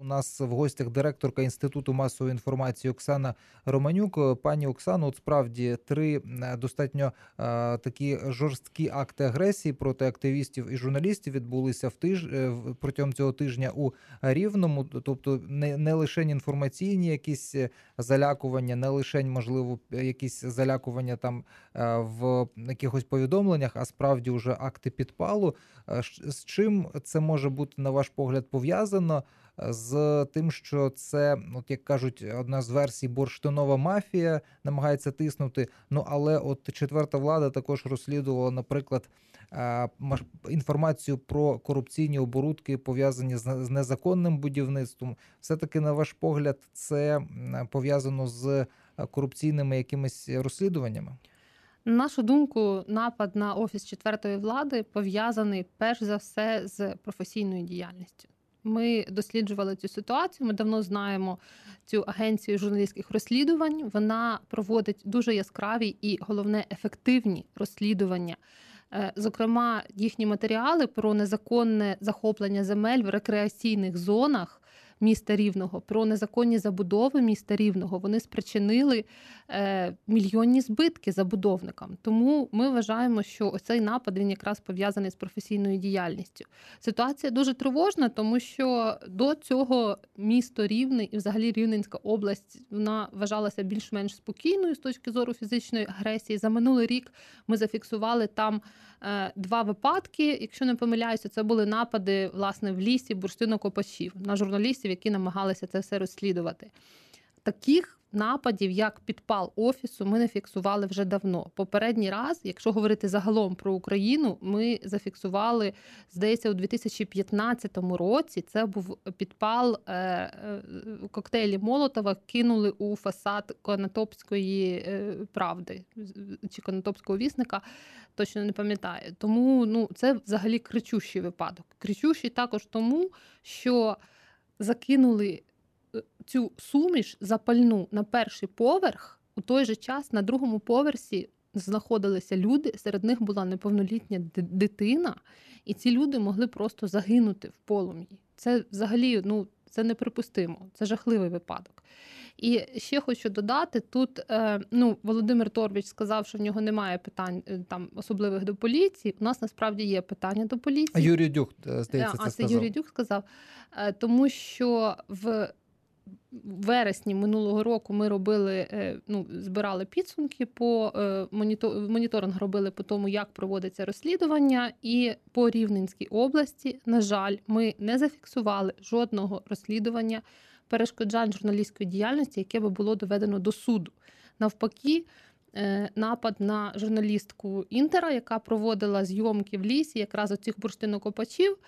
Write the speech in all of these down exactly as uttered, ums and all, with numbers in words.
нас в гостях директорка Інституту масової інформації Оксана Романюк. Пані Оксано, от справді три достатньо а, такі жорсткі акти агресії проти активістів і журналістів відбулися в тиж... протягом цього тижня у Рівному. Тобто не, не лише інформаційні якісь залякування, не лише, можливо, якісь залякування там в якихось повідомленнях, а справді вже акти підпалу. З чим це може бути, на ваш погляд, пов'язано? З тим, що це, от як кажуть, одна з версій, бурштинова мафія намагається тиснути. Ну, але от четверта влада також розслідувала, наприклад, інформацію про корупційні оборудки, пов'язані з незаконним будівництвом. Все-таки, на ваш погляд, це пов'язано з корупційними якимись розслідуваннями? На нашу думку, напад на офіс четвертої влади пов'язаний перш за все з професійною діяльністю. Ми досліджували цю ситуацію, ми давно знаємо цю агенцію журналістських розслідувань. Вона проводить дуже яскраві і, головне, ефективні розслідування. Зокрема, їхні матеріали про незаконне захоплення земель в рекреаційних зонах міста Рівного, про незаконні забудови міста Рівного, вони спричинили е, мільйонні збитки забудовникам. Тому ми вважаємо, що оцей напад, він якраз пов'язаний з професійною діяльністю. Ситуація дуже тривожна, тому що до цього місто Рівне і взагалі Рівненська область, вона вважалася більш-менш спокійною з точки зору фізичної агресії. За минулий рік ми зафіксували там е, два випадки, якщо не помиляюся, це були напади, власне, в лісі бурштинокопачів на журналістів, які намагалися це все розслідувати. Таких нападів, як підпал офісу, ми не фіксували вже давно. Попередній раз, якщо говорити загалом про Україну, ми зафіксували, здається, у дві тисячі п'ятнадцятому році. Це був підпал, е, е, коктейлі Молотова кинули у фасад Конотопської е, правди чи Конотопського вісника, точно не пам'ятаю. Тому ну, це взагалі кричущий випадок. Кричущий також тому, що закинули цю суміш запальну на перший поверх, у той же час на другому поверсі знаходилися люди, серед них була неповнолітня дитина, і ці люди могли просто загинути в полум'ї. Це взагалі, ну, це неприпустимо, це жахливий випадок. І ще хочу додати, тут ну, Володимир Торбіч сказав, що в нього немає питань там особливих до поліції. У нас насправді є питання до поліції. А Юрій Дюк, здається, а, це це сказав. Юрій Дюк сказав. Тому що в вересні минулого року ми робили, ну, збирали підсумки по моніторинг робили по тому, як проводиться розслідування, і по Рівненській області, на жаль, ми не зафіксували жодного розслідування перешкоджань журналістської діяльності, яке би було доведено до суду. Навпаки, напад на журналістку Інтера, яка проводила зйомки в лісі, якраз оцих бурштинокопачів,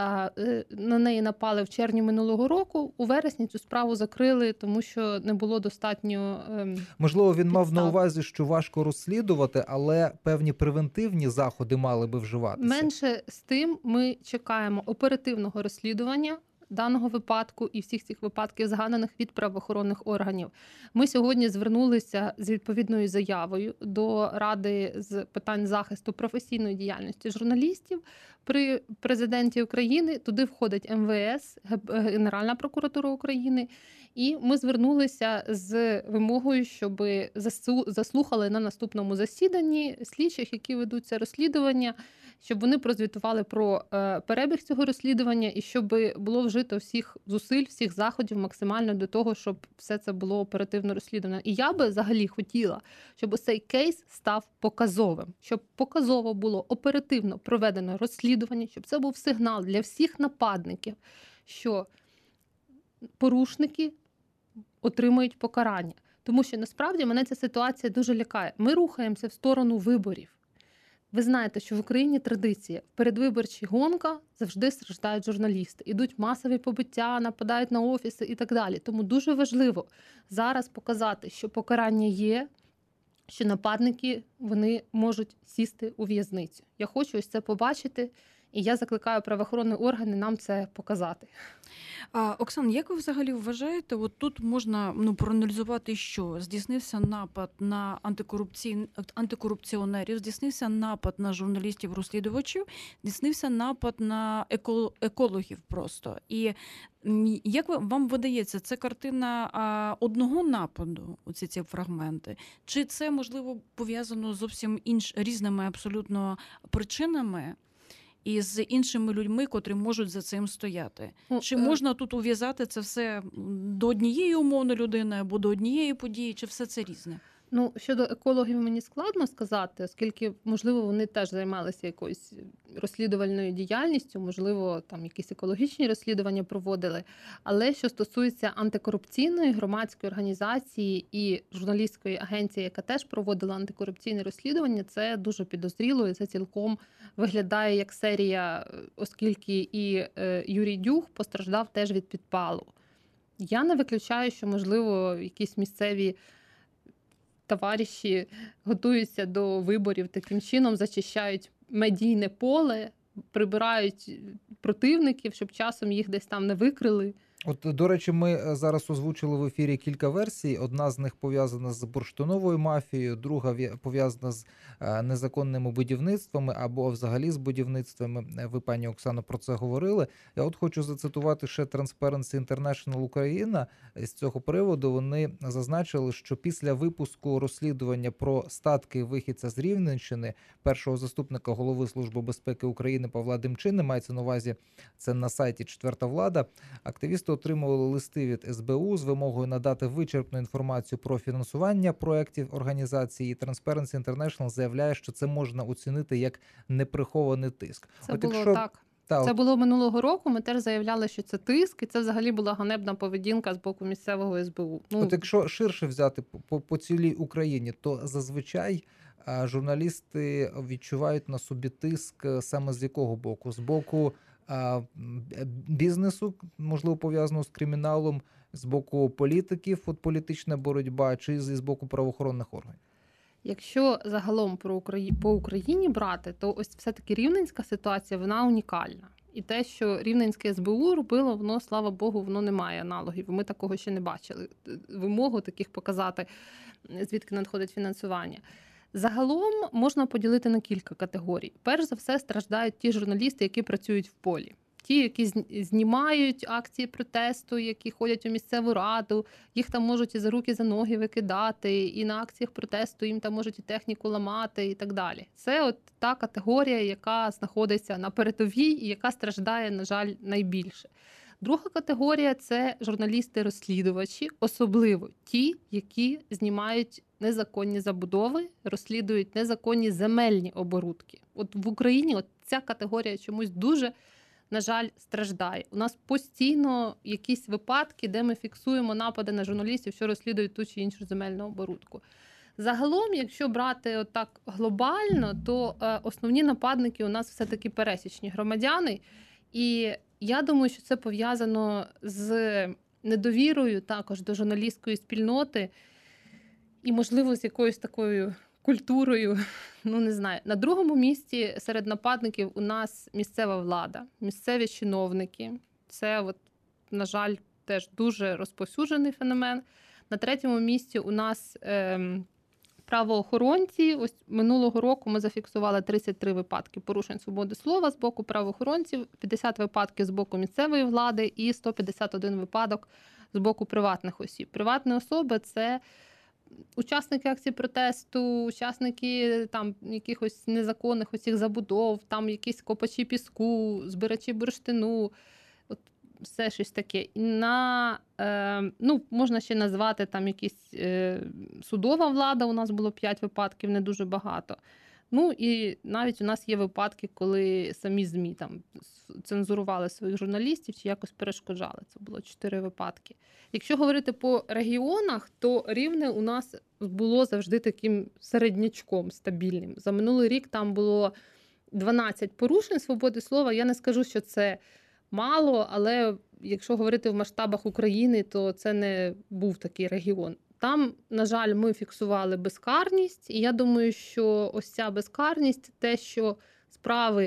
на неї напали в червні минулого року. У вересні цю справу закрили, тому що не було достатньо Можливо, він підстав. мав на увазі, що важко розслідувати, але певні превентивні заходи мали би вживатися. Менше з тим, ми чекаємо оперативного розслідування даного випадку і всіх цих випадків згаданих від правоохоронних органів. Ми сьогодні звернулися з відповідною заявою до Ради з питань захисту професійної діяльності журналістів при президенті України. Туди входить ем ве ес, Генеральна прокуратура України. І ми звернулися з вимогою, щоб заслухали на наступному засіданні слідчих, які ведуть це розслідування, щоб вони прозвітували про перебіг цього розслідування і щоб було вжито всіх зусиль, всіх заходів максимально до того, щоб все це було оперативно розслідувано. І я би взагалі хотіла, щоб цей кейс став показовим, щоб показово було оперативно проведено розслідування, щоб це був сигнал для всіх нападників, що порушники отримують покарання. Тому що насправді мене ця ситуація дуже лякає. Ми рухаємося в сторону виборів. Ви знаєте, що в Україні традиція. Передвиборча гонка завжди страждають журналісти. Ідуть масові побиття, нападають на офіси і так далі. Тому дуже важливо зараз показати, що покарання є, що нападники, вони можуть сісти у в'язницю. Я хочу ось це побачити І я закликаю правоохоронні органи нам це показати. А, Оксан, як ви взагалі вважаєте, от тут можна ну, проаналізувати, що здійснився напад на антикорупцій... антикорупціонерів, здійснився напад на журналістів-розслідувачів, здійснився напад на еко... екологів просто. І м, як ви- вам видається, це картина а, одного нападу, оці ці фрагменти? Чи це, можливо, пов'язано зовсім інш... різними абсолютно причинами? І з іншими людьми, котрі можуть за цим стояти. Ну, Чи е, можна тут ув'язати це все м, до однієї умовно людини або до однієї події, чи все це різне? Ну, щодо екологів мені складно сказати, оскільки, можливо, вони теж займалися якоюсь розслідувальною діяльністю, можливо, там якісь екологічні розслідування проводили. Але що стосується антикорупційної громадської організації і журналістської агенції, яка теж проводила антикорупційне розслідування, це дуже підозріло, і це цілком виглядає як серія, е, оскільки і е, Юрій Дюх постраждав теж від підпалу. Я не виключаю, що, можливо, якісь місцеві товариші готуються до виборів таким чином, зачищають медійне поле, прибирають противників, щоб часом їх десь там не викрили. От, до речі, ми е, зараз озвучили в ефірі кілька версій. Одна з них пов'язана з бурштиновою мафією, друга в'я- пов'язана з е, незаконними будівництвами або взагалі з будівництвами. Е, Ви, пані Оксано, про це говорили. Я от хочу зацитувати ще Transparency International Україна. З цього приводу вони зазначили, що після випуску розслідування про статки вихідця з Рівненщини, першого заступника голови Служби безпеки України Павла Демчини, мається на увазі це на сайті «Четверта влада», активісти отримували листи від ес бе у з вимогою надати вичерпну інформацію про фінансування проєктів організації. І Transparency International заявляє, що це можна оцінити як неприхований тиск. Це От було якщо- так. Та, Це от, було минулого року. Ми теж заявляли, що це тиск, і це взагалі була ганебна поведінка з боку місцевого ес бе у. Ну, от якщо ширше взяти по, по, по цілій Україні, то зазвичай а, журналісти відчувають на собі тиск е, саме з якого боку? З боку а, м, б- бізнесу, можливо, пов'язаного з криміналом, з боку політиків, от політична боротьба, чи з, з боку правоохоронних органів? Якщо загалом про Украї... по Україні брати, то ось все-таки рівненська ситуація, вона унікальна. І те, що рівненське ес бе у робило, воно, слава Богу, воно не має аналогів. Ми такого ще не бачили. Вимогу таких показати, звідки надходить фінансування. Загалом можна поділити на кілька категорій. Перш за все, страждають ті журналісти, які працюють в полі. Ті, які зні- знімають акції протесту, які ходять у місцеву раду, їх там можуть і за руки, за ноги викидати, і на акціях протесту їм там можуть і техніку ламати, і так далі. Це от та категорія, яка знаходиться на передовій і яка страждає, на жаль, найбільше. Друга категорія – це журналісти-розслідувачі, особливо ті, які знімають незаконні забудови, розслідують незаконні земельні оборудки. От в Україні от ця категорія чомусь дуже, на жаль, страждає. У нас постійно якісь випадки, де ми фіксуємо напади на журналістів, що розслідують ту чи іншу земельну оборудку. Загалом, якщо брати отак глобально, то е, основні нападники у нас все-таки пересічні громадяни. І я думаю, що це пов'язано з недовірою також до журналістської спільноти і, можливо, з якоюсь такою культурою, ну не знаю. На другому місці серед нападників у нас місцева влада, місцеві чиновники. Це, от, на жаль, теж дуже розповсюджений феномен. На третьому місці у нас ем, правоохоронці. Ось минулого року ми зафіксували тридцять три випадки порушень свободи слова з боку правоохоронців, п'ятдесят випадків з боку місцевої влади і сто п'ятдесят один випадок з боку приватних осіб. Приватні особи – це учасники акцій протесту, учасники там якихось незаконних оцих забудов, там якісь копачі піску, збирачі бурштину, от все щось таке. І на, е, ну, можна ще назвати там якісь е, судова влада, у нас було п'ять випадків, не дуже багато. Ну і навіть у нас є випадки, коли самі ЗМІ там цензурували своїх журналістів чи якось перешкоджали. Це було чотири випадки. Якщо говорити по регіонах, то Рівне у нас було завжди таким середнячком стабільним. За минулий рік там було дванадцять порушень свободи слова. Я не скажу, що це мало, але якщо говорити в масштабах України, то це не був такий регіон. Там, на жаль, ми фіксували безкарність, і я думаю, що ось ця безкарність, те, що справи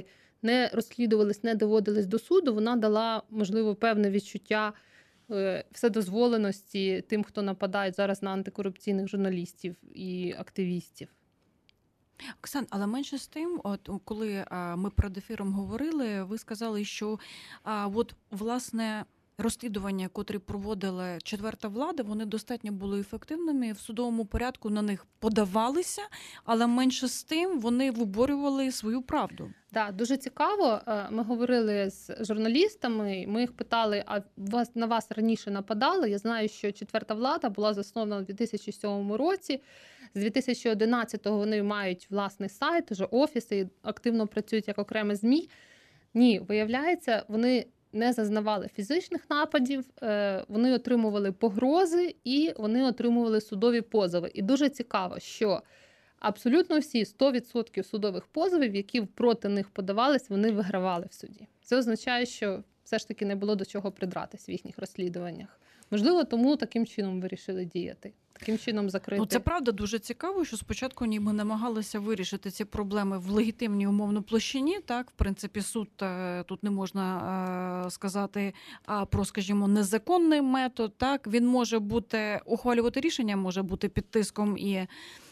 не розслідувались, не доводились до суду, вона дала, можливо, певне відчуття е, вседозволеності тим, хто нападає зараз на антикорупційних журналістів і активістів. Оксан, але менше з тим, от коли а, ми перед ефіром говорили, ви сказали, що а, от, власне, розслідування, котрі проводила четверта влада, вони достатньо були ефективними, в судовому порядку на них подавалися, але менше з тим вони виборювали свою правду. Так, дуже цікаво. Ми говорили з журналістами, ми їх питали, а вас, на вас раніше нападали? Я знаю, що четверта влада була заснована у дві тисячі сьомому році. З дві тисячі одинадцятого вони мають власний сайт, вже офіси, і активно працюють як окреме ЗМІ. Ні, виявляється, вони не зазнавали фізичних нападів, вони отримували погрози і вони отримували судові позови. І дуже цікаво, що абсолютно всі сто відсотків судових позовів, які проти них подавались, вони вигравали в суді. Це означає, що все ж таки не було до чого придратись в їхніх розслідуваннях. Можливо, тому таким чином вирішили діяти. Таким чином закрити. Ну, це правда дуже цікаво, що спочатку ніби намагалися вирішити ці проблеми в легітимній умовно площині. Так, в принципі, суд тут не можна сказати про, скажімо, незаконний метод. Так, він може бути ухвалювати рішення, може бути під тиском і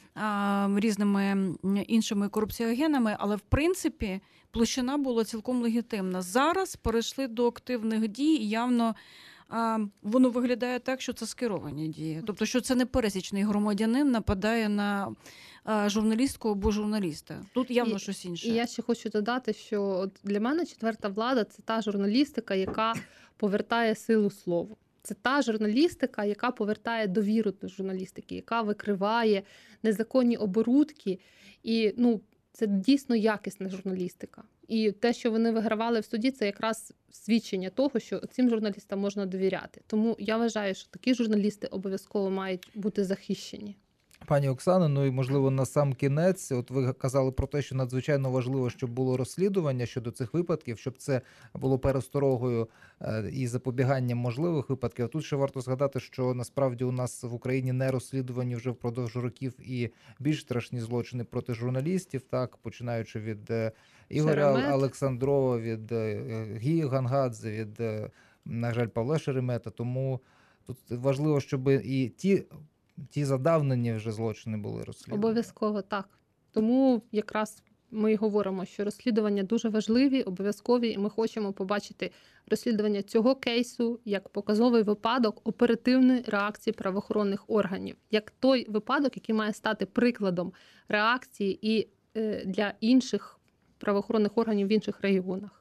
різними іншими корупціогенами, але в принципі площина була цілком легітимна. Зараз перейшли до активних дій, і явно воно виглядає так, що це скеровані дії. Тобто, що це не пересічний громадянин нападає на журналістку або журналіста. Тут явно і, щось інше. І я ще хочу додати, що от для мене четверта влада – це та журналістика, яка повертає силу слову. Це та журналістика, яка повертає довіру до журналістики, яка викриває незаконні оборудки. І ну, це дійсно якісна журналістика. І те, що вони вигравали в суді, це якраз свідчення того, що цим журналістам можна довіряти. Тому я вважаю, що такі журналісти обов'язково мають бути захищені. Пані Оксано, ну і, можливо, на сам кінець, от ви казали про те, що надзвичайно важливо, щоб було розслідування щодо цих випадків, щоб це було пересторогою і запобіганням можливих випадків. А тут ще варто згадати, що насправді у нас в Україні не розслідувані вже впродовж років і більш страшні злочини проти журналістів, так, починаючи від Ігоря Шеремет. Олександрова, від Гії Гангадзе, від, на жаль, Павла Шеремета. Тому тут важливо, щоб і ті Ті задавнені вже злочини були розслідувані. Обов'язково, так. Тому якраз ми й говоримо, що розслідування дуже важливі, обов'язкові, і ми хочемо побачити розслідування цього кейсу як показовий випадок оперативної реакції правоохоронних органів, як той випадок, який має стати прикладом реакції і для інших правоохоронних органів в інших регіонах.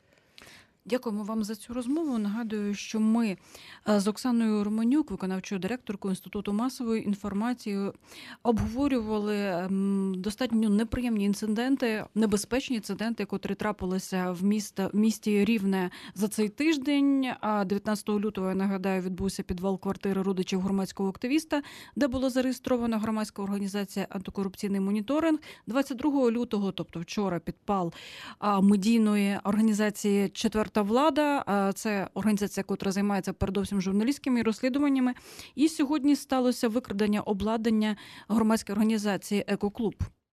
Дякуємо вам за цю розмову. Нагадую, що ми з Оксаною Романюк, виконавчою директоркою Інституту масової інформації, обговорювали достатньо неприємні інциденти, небезпечні інциденти, котрі трапилися в, місті, в місті Рівне за цей тиждень. А дев'ятнадцятого лютого, я нагадаю, відбувся підвал квартири родичів громадського активіста, де була зареєстрована громадська організація «Антикорупційний моніторинг». двадцять другого лютого, тобто вчора, підпал медійної організації «Четверта влада», це організація, яка займається передовсім журналістськими розслідуваннями. І сьогодні сталося викрадення обладнання громадської організації «Екоклуб».